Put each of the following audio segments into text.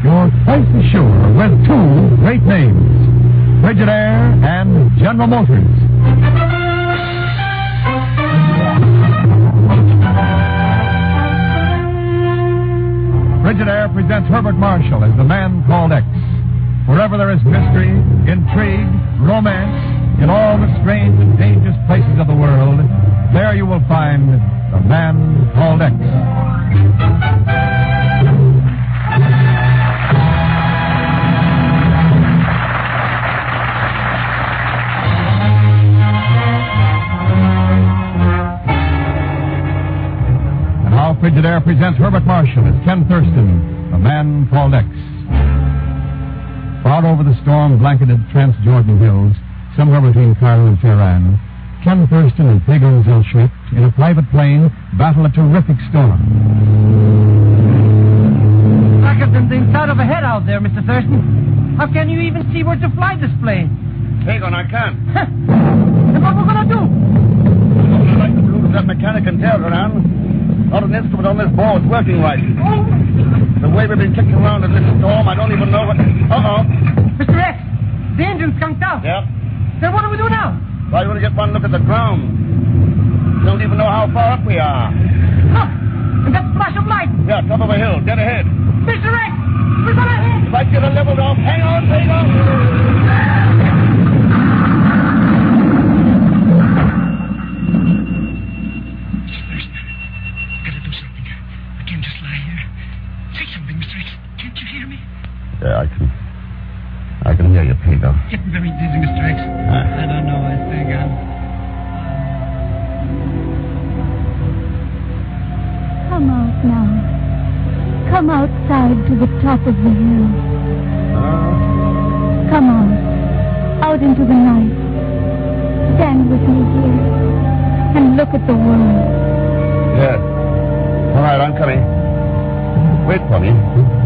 You're twice as sure with two great names, Frigidaire and General Motors. Frigidaire presents Herbert Marshall as the man called X. Wherever there is mystery, intrigue, romance, in all the strange and dangerous places of the world, there you will find the man called X. And now Frigidaire presents Herbert Marshall as Ken Thurston, the man called X. Far over the storm-blanketed Trans-Jordan Hills, somewhere between Cairo and Tehran, Ken Thurston and Pegon Zellschmidt, in a private plane, battle a terrific storm. Blacker than the inside of a head out there, Mr. Thurston. How can you even see where to fly this plane? Pegon, I can't. And what we're going to do? I'd like to prove that mechanic can tell around. Not an instrument on this board's working right. The way we've been kicking around in this storm, I don't even know what... Uh-oh. Mr. X, the engine's skunked out. Yeah? Then what do we do now? Why, you want to get one look at the ground. Don't even know how far up we are. Look, and that flash of light. Yeah, top of a hill, dead ahead. Mr. X, we're going to hit. If I get a leveled off, hang on, Pegon. Yeah, I can hear you, Pegon. Getting very dizzy, Mr. X. I don't know. I think Come out now. Come outside to the top of the hill. Come out into the night. Stand with me here and look at the world. Yes. All right, I'm coming. Wait for me.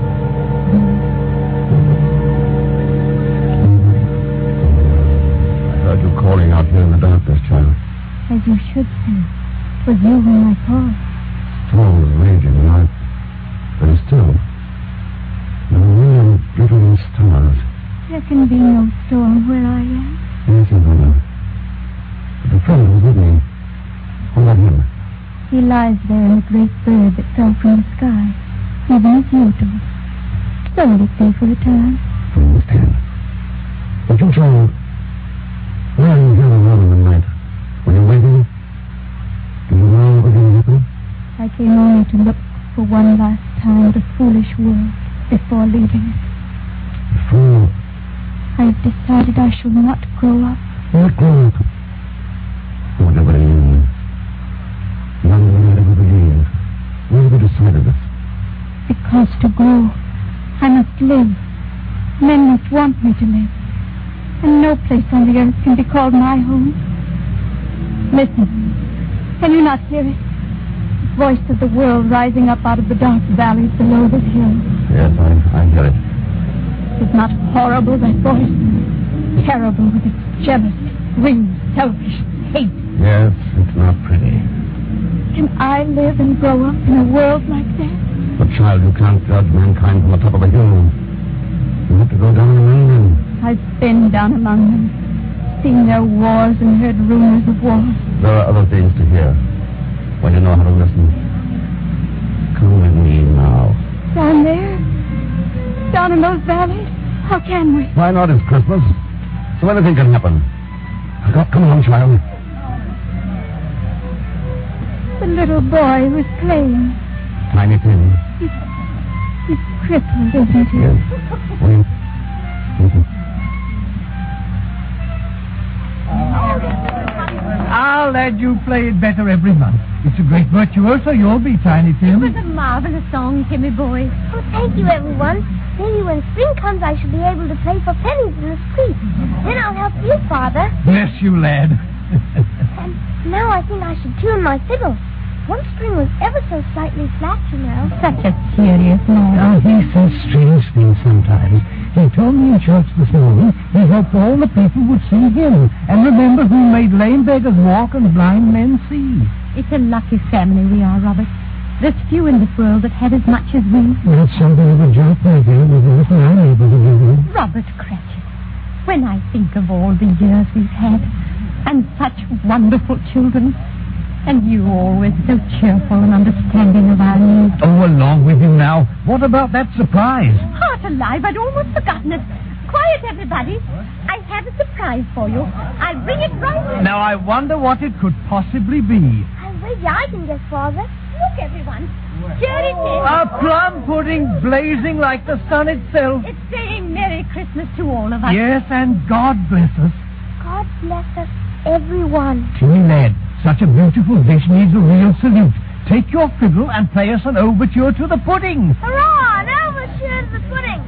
I heard you calling out here in the darkness, child. As you should say. It was you whom I called. Storm was raging, and but still. There were million glittering stars. There can be no storm where I am. Yes, I know. But the friend was with me. What about him? He lies there in a great bird that fell from the sky. Even as you do. So will it be for a time. I understand. But you, child, why are you here alone in the night? Were you waiting? Do you know what will happen? I came only to look for one last time at a foolish world before leaving it. Before? I've decided I shall not grow up. Not grow up? Whatever it is. None of you ever believe. Why have you decided this? Because to grow, I must live. Men must want me to live. And no place on the earth can be called my home. Listen. Can you not hear it? The voice of the world rising up out of the dark valleys below this hill. Yes, I hear it. Is not horrible, that voice? Terrible with its jealousy, greed, selfish hate. Yes, it's not pretty. Can I live and grow up in a world like that? But, child, you can't judge mankind from the top of a hill. You have to go down among them. I've been down among them, seen their wars and heard rumors of wars. There are other things to hear when you know how to listen. Come with me now. Down there? Down in those valleys? How can we? Why not? It's Christmas. So anything can happen. Come on, child. The little boy who's playing. Tiny Tim. He's crippled, isn't he? Yes. Wait. Listen. I'll let you play it better every month. It's a great virtuoso you'll be, Tiny Tim. It was a marvelous song, Timmy boy. Oh, thank you, everyone. Maybe when spring comes, I shall be able to play for pennies in the street. Then I'll help you, Father. Bless you, lad. And now I think I should tune my fiddle. One string was ever so slightly flat, you know. Such a serious man. Now, he says strange things sometimes. He told me in church this morning he hoped all the people would see him and remember who made lame beggars walk and blind men see. It's a lucky family we are, Robert. There's few in this world that have as much as we. That's something of a joke, my dear, with nothing I'm able to give you. Robert Cratchit, when I think of all the years we've had, and such wonderful children, and you always so cheerful and understanding of our needs. Oh, along with you now. What about that surprise? Heart alive, I'd almost forgotten it. Quiet, everybody. I have a surprise for you. I'll bring it right in. Now, I wonder what it could possibly be. I can guess, Father. Look, everyone. Here it is. A plum pudding blazing like the sun itself. It's saying Merry Christmas to all of us. Yes, and God bless us. God bless us, everyone. Timmy, lad, such a beautiful dish needs a real salute. Take your fiddle and play us an overture to the pudding. Hurrah! An overture to the pudding.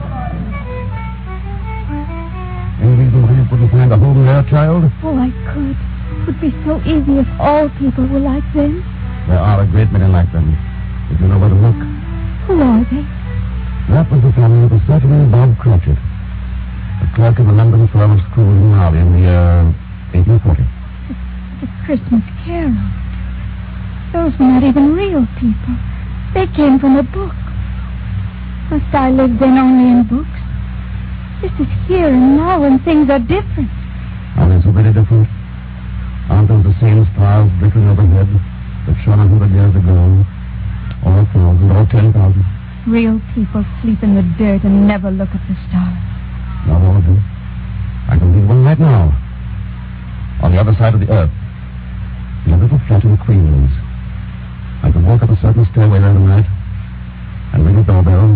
Any reason why you couldn't find a home there, child? Oh, I could. It would be so easy if all people were like them. There are a great many like them. If you know where to look. Who are they? That was the family of a certain Bob Cratchit, a clerk in the London firm of School in Raleigh in the year 1840. The Christmas Carol. Those were not even real people. They came from a book. Must I live then only in books? This is here and now, and things are different. Are they so very different? Aren't those the same stars dripping overhead that shone 100 years ago? Or 1,000, or 10,000? Real people sleep in the dirt and never look at the stars. Not all of them. I can see one right now. On the other side of the earth. In a little flat in Queens. I can walk up a certain stairway there tonight and ring a doorbell.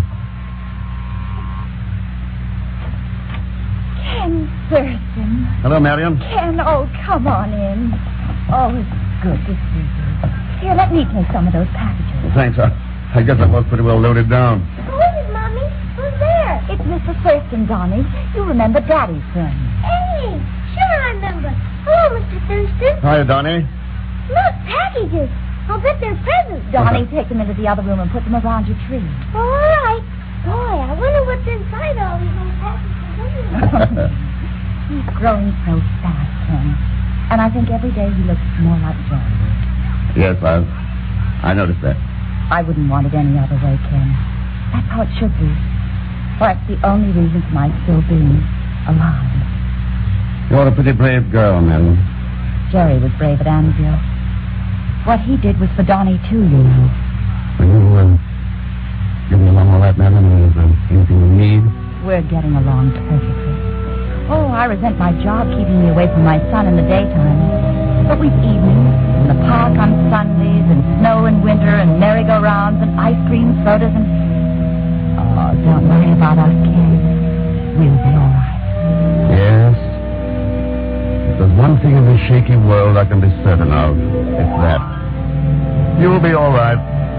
Ken Thurston. Hello, Marion. Ken, oh, come on in. Oh, it's good to see you. Here, let me take some of those packages. Thanks. I guess I was pretty well loaded down. Who is it, Mommy? Who's there? It's Mr. Thurston, Donnie. You remember Daddy's friend. Hey, sure I remember. Hello, Mr. Thurston. Hiya, Donnie. Look, packages. I'll bet they're presents. Donnie, take them into the other room and put them around your tree. All right. Boy, I wonder what's inside all these little packages. He's growing so fast, Ken. And I think every day he looks more like Jerry. Yes, I noticed that. I wouldn't want it any other way, Ken. That's how it should be. For it's the only reason for my still being alive. You're a pretty brave girl, Marion. Jerry was brave at Annville. What he did was for Donnie, too, you know. Will you give me along all that, Marion? Is there anything you need? We're getting along perfectly. Oh, I resent my job keeping me away from my son in the daytime. But we've evenings in the park on Sundays, and snow in winter, and merry-go-rounds, and ice cream sodas, and... Oh, don't worry about us, Ken. We'll be all right. Yes. If there's one thing in this shaky world I can be certain of, it's that. You'll be all right.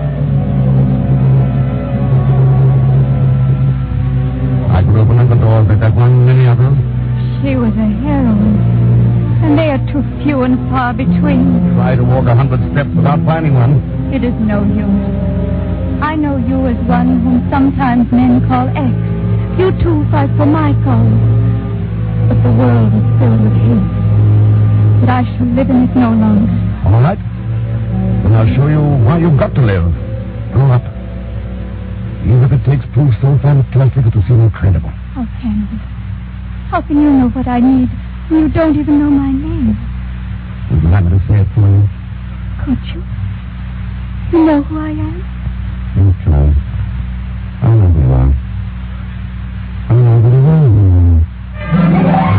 I could open up the doors like that one, many others. She was a heroine, and they are too few and far between. Try to walk 100 steps without finding one. It is no use. I know you as one whom sometimes men call X. You too fight for my cause. But the world is filled with hate. But I shall live in it no longer. All right. Then I'll show you why you've got to live. Grow up. Even if it takes proof so fantastic it will seem incredible. Oh, Henry, how can you know what I need when you don't even know my name? Would you like me to say it for you? Could you? You know who I am? You try. I know who you are. I know who you are.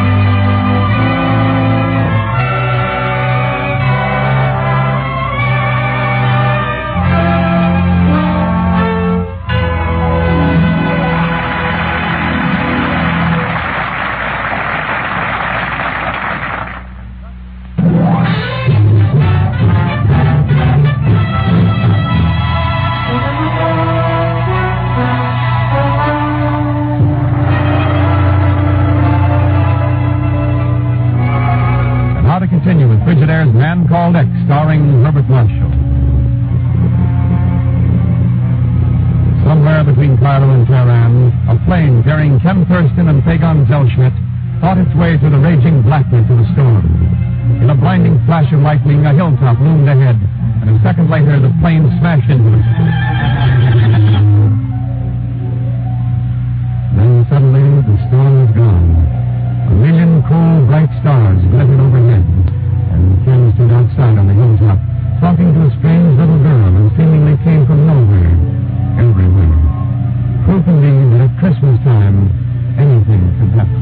Continue with Frigidaire's Man Called X, starring Herbert Marshall. Somewhere between Cairo and Tehran, a plane carrying Ken Thurston and Pagon Zellschmidt fought its way through the raging blackness of the storm. In a blinding flash of lightning, a hilltop loomed ahead, and and a second later, the plane smashed into it. Then suddenly, the storm was gone. A million cool, bright stars glittered overhead, and Ken stood outside on the hilltop, talking to a strange little girl who seemingly came from nowhere, everywhere. Proof indeed that at Christmas time, anything could happen.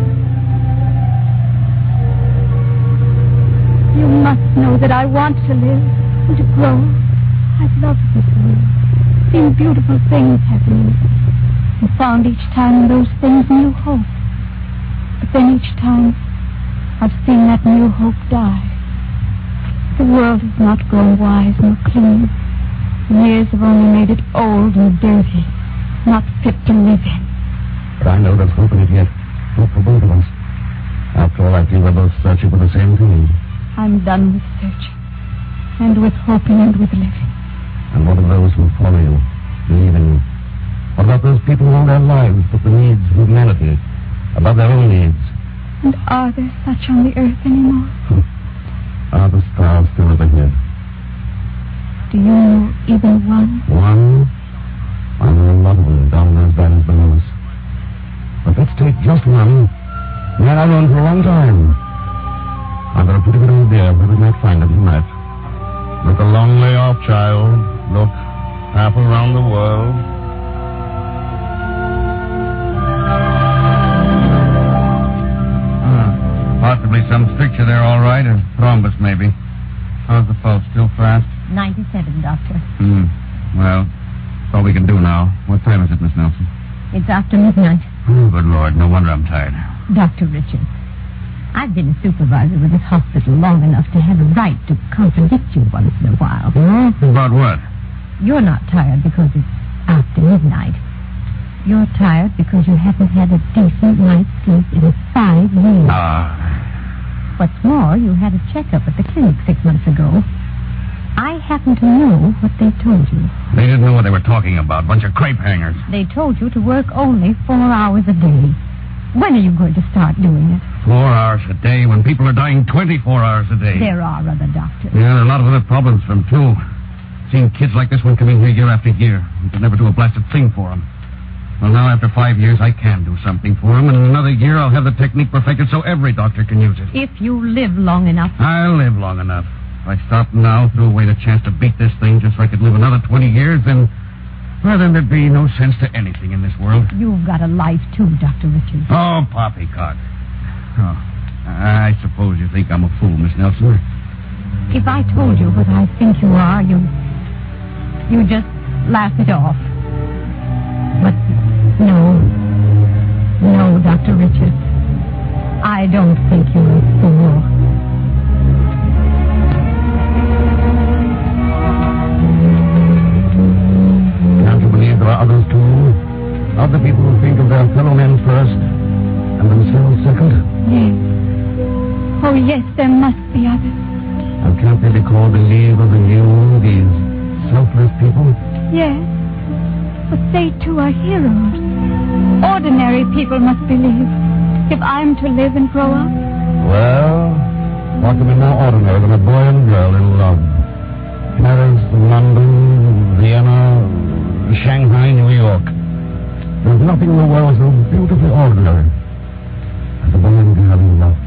You must know that I want to live and to grow. I've loved this world, seen beautiful things happening, and found each time in those things new hope. But then each time, I've seen that new hope die. The world has not grown wise nor clean. Years have only made it old and dirty, not fit to live in. But I know there's hope in it yet. Hope for both of us. After all, I feel we're both searching for the same thing. I'm done with searching, and with hoping, and with living. And what of those who follow you, believe in you? What about those people who all their lives put the needs of humanity above their own needs? And are there such on the earth anymore? Are the stars still overhead? Do you know even one? One? I know a lot of them down in those valleys below us. But let's take just one. Man I've known for a long time. I've got a pretty good idea where we might find it tonight. Look a long way off, child. Look half around the world. Possibly some stricture there, all right, or thrombus, maybe. How's the pulse? Still fast? 97, Doctor. Well, that's all we can do now. What time is it, Miss Nelson? It's after midnight. Oh, good Lord. No wonder I'm tired. Dr. Richards, I've been a supervisor with this hospital long enough to have a right to contradict you once in a while. About what? You're not tired because it's after midnight. You're tired because you haven't had a decent night's sleep in 5 years. What's more, you had a checkup at the clinic 6 months ago. I happen to know what they told you. They didn't know what they were talking about. Bunch of crepe hangers. They told you to work only 4 hours a day. When are you going to start doing it? 4 hours a day when people are dying 24 hours a day. There are other doctors. Yeah, there are a lot of other problems for them, too. Seen kids like this one come in here year after year. You could never do a blasted thing for them. Well, now, after 5 years, I can do something for them, and in another year, I'll have the technique perfected so every doctor can use it. If you live long enough. I'll live long enough. If I stop now, threw away the chance to beat this thing just so I could live another 20 years, then there'd be no sense to anything in this world. You've got a life, too, Dr. Richards. Oh, poppycock. Oh, I suppose you think I'm a fool, Miss Nelson. If I told you what I think you are, you'd just laugh it off. But no, Dr. Richards, I don't think you're a fool. Can't you believe there are others, too? Other people who think of their fellow men first and themselves second? Yes. Oh, yes, there must be others. And can't they be called believers in you, these selfless people? Yes. But they, too, are heroes. Ordinary people must believe. If I'm to live and grow up. Well, what can be more ordinary than a boy and girl in love? Paris, London, Vienna, Shanghai, New York. There's nothing in the world so beautifully ordinary as a boy and girl in love.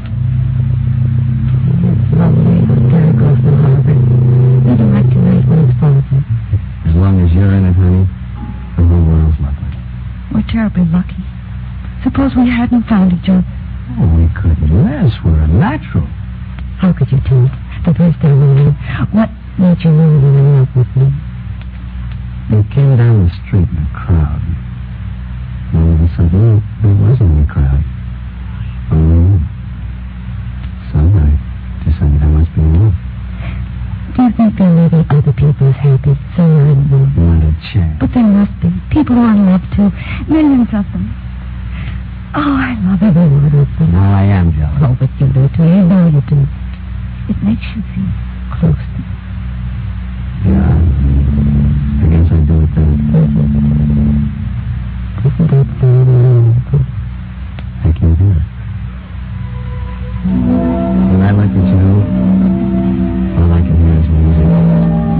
It's lovely. Very close to Harvey. Even like tonight when it's frozen. As long as you're in it, honey, the whole world's lovely. We're terribly lucky. Suppose we hadn't found each other. Oh, we couldn't less. We're a natural. How could you tell? The first day we knew. What made you know you were in love with me? You came down the street in a crowd. All of a sudden, there wasn't any crowd. Oh. So I decided I must be in love. Do you think there may be other people as happy somewhere in the world? Not a chance. But there must be. People who are in love, too. Millions of them. Oh, I love every one of them. Now I am jealous. Oh, but you do, too. You know you do. It makes you feel close to me. Yeah. I guess I do it then. Isn't that very wonderful? I can do it. And I like it, you know. All I can hear is music.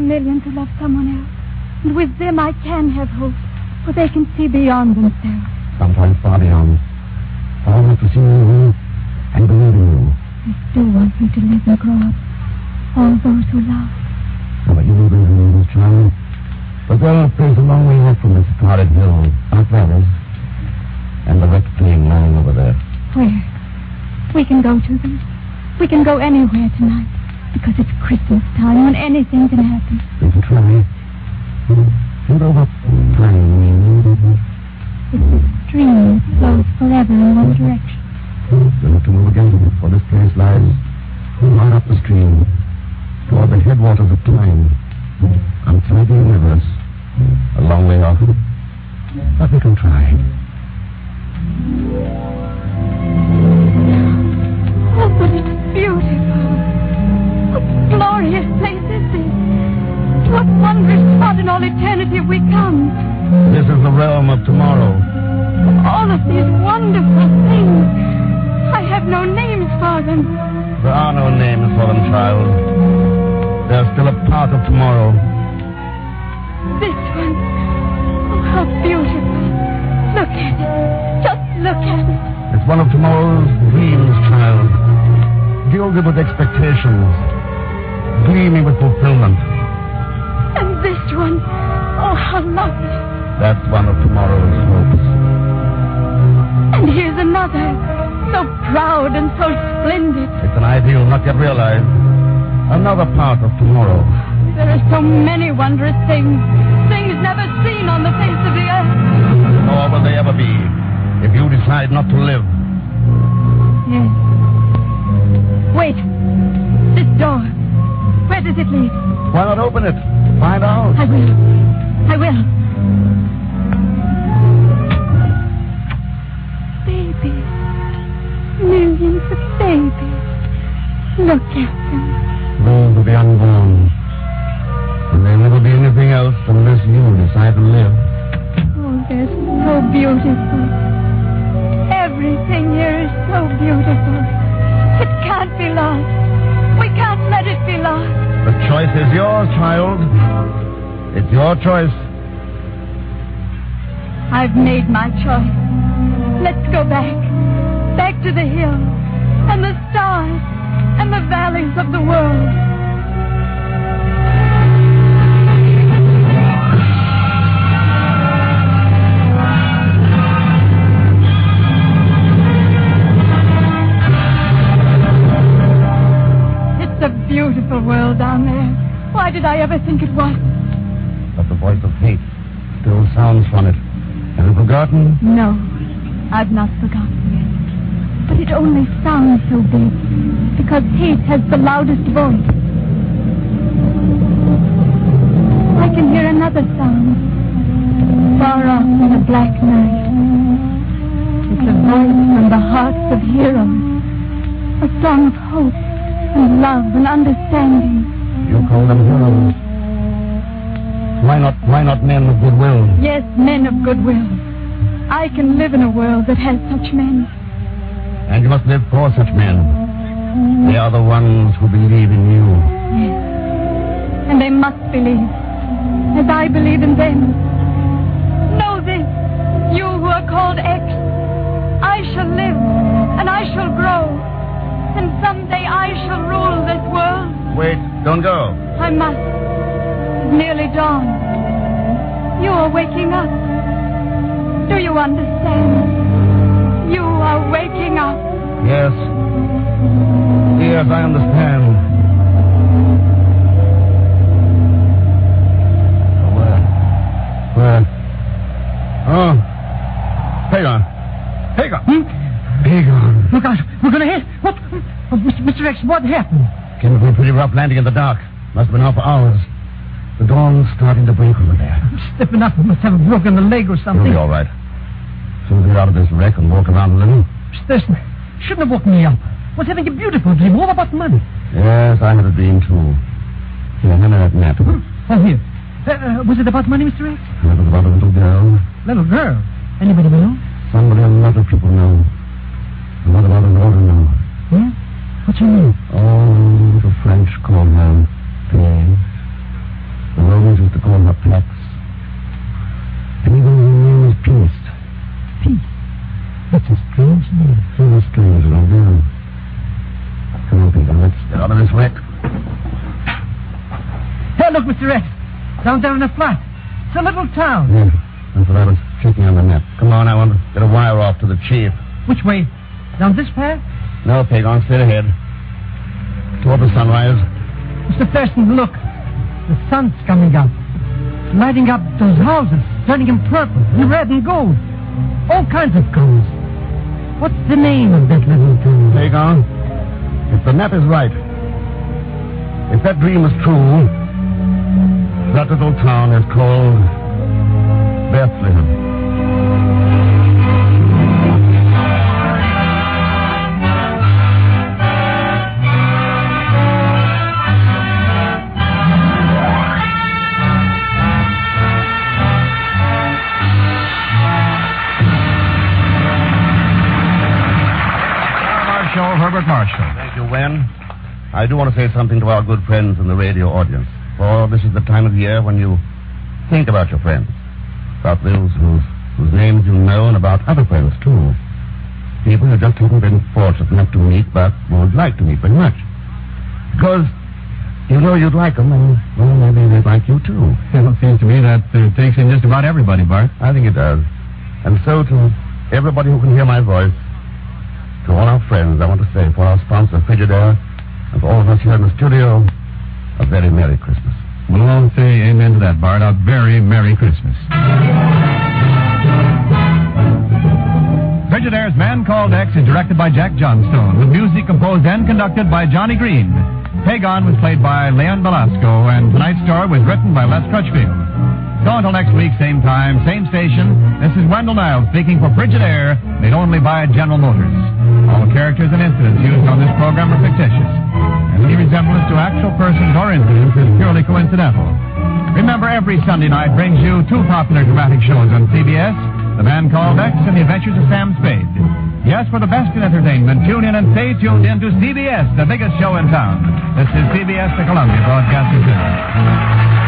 millions who love someone else. And with them I can have hope, for they can see beyond themselves. Sometimes far beyond. Far enough to see you and believe in you. They still want me to live and grow up. All those who love. So that you will believe in this child. But there are a place a long way off from this torrid hill, our father's, and the wrecked plane lying over there. Where? We can go to them. We can go anywhere tonight. Because it's Christmas time when anything can happen. We can try. Think of what time means. It's a stream that flows forever in one direction. You'll have to move again, for this place lies right up the stream, toward the headwaters of time, outside the universe, a long way off. But we can try. Oh, but it's beautiful. What glorious place is this? To what wondrous spot in all eternity have we come? This is the realm of tomorrow. All of these wonderful things. I have no names for them. There are no names for them, child. They're still a part of tomorrow. This one. Oh, how beautiful. Look at it. Just look at it. It's one of tomorrow's dreams, child. Gilded with expectations. Gleaming with fulfillment. And this one. Oh, how lovely. That's one of tomorrow's hopes. And here's another. So proud and so splendid. It's an ideal not yet realized. Another part of tomorrow. There are so many wondrous things. Things never seen on the face of the earth. Nor will they ever be, if you decide not to live. Yes. Wait. This door. Where does it lead? Why not open it? Find out. I will. I will. Babies. Millions of babies. Look at them. Those will be unborn. And there'll never be anything else unless you decide to live. Oh, they're so beautiful. Everything here is so beautiful. It can't be lost. We can't let it be lost. The choice is yours, child. It's your choice. I've made my choice. Let's go back. Back to the hill and the stars and the valleys of the world. It's a beautiful world down there. Why did I ever think it was? But the voice of hate still sounds from it. Have you forgotten? No, I've not forgotten yet. But it only sounds so big because hate has the loudest voice. I can hear another sound far off in the black night. It's a voice from the hearts of heroes, a song of hope and love and understanding. You call them heroes. Why not men of goodwill? Yes, men of goodwill. I can live in a world that has such men. And you must live for such men. They are the ones who believe in you. Yes. And they must believe, as I believe in them. Know this, you who are called X. I shall live, and I shall grow, and someday I shall rule this world. Wait, don't go. I must. It's nearly dawn. You are waking up. Do you understand? You are waking up. Yes. Yes, I understand. Where? Oh. Hagon. Hagon. Look out. We're going to hit. What? Oh, Mr. X, what happened? Came to be a pretty rough landing in the dark. Must have been out for hours. The dawn's starting to break over there. Stepping up, we must have a broken leg or something. You'll be all right. Soon as we get out of this wreck and walk around a little. Stetson, shouldn't have woken me up. Was having a beautiful dream all about money. Yes, I had a dream, too. Here, hand me that net. Oh, here. Was it about money, Mr. X? It was about a little girl. Little girl? Anybody we know? Somebody a lot of people know. And what about an older know? Yeah? What's her name? Oh, the French call her Thérèse. Oh, look, Mr. X. Down there in the flat. It's a little town. Yeah, that's what I was checking on the map. Come on, I want to get a wire off to the chief. Which way? Down this path? No, Peg, on straight ahead. Toward the sunrise. Mr. Thurston, look. The sun's coming up. Lighting up those houses, turning them purple and red and gold. All kinds of colors. What's the name of that little town? Peg on. If the map is right, if that dream is true, that little town is called Bethlehem. Herbert Marshall. Thank you, Wen. I do want to say something to our good friends in the radio audience. For this is the time of year when you think about your friends. About those whose names you know and about other friends, too. People who just haven't been fortunate enough to meet, but would like to meet very much. Because you know you'd like them, and, well, maybe they'd like you, too. Well, it seems to me that takes in just about everybody, Bart. I think it does. And so to everybody who can hear my voice, to all our friends, I want to say, for our sponsor, Frigidaire, and for all of us here in the studio, a very Merry Christmas. We'll all say amen to that, Bart. A very Merry Christmas. Frigidaire's Man Called X is directed by Jack Johnstone, with music composed and conducted by Johnny Green. Pagon was played by Leon Velasco, and tonight's story was written by Les Crutchfield. So until next week, same time, same station, this is Wendell Niles speaking for Frigidaire, made only by General Motors. All characters and incidents used on this program are fictitious, and any resemblance to actual persons or incidents is purely coincidental. Remember, every Sunday night brings you two popular dramatic shows on CBS, The Man Called X and The Adventures of Sam Spade. Yes, for the best in entertainment, tune in and stay tuned in to CBS, the biggest show in town. This is CBS, the Columbia Broadcasting System.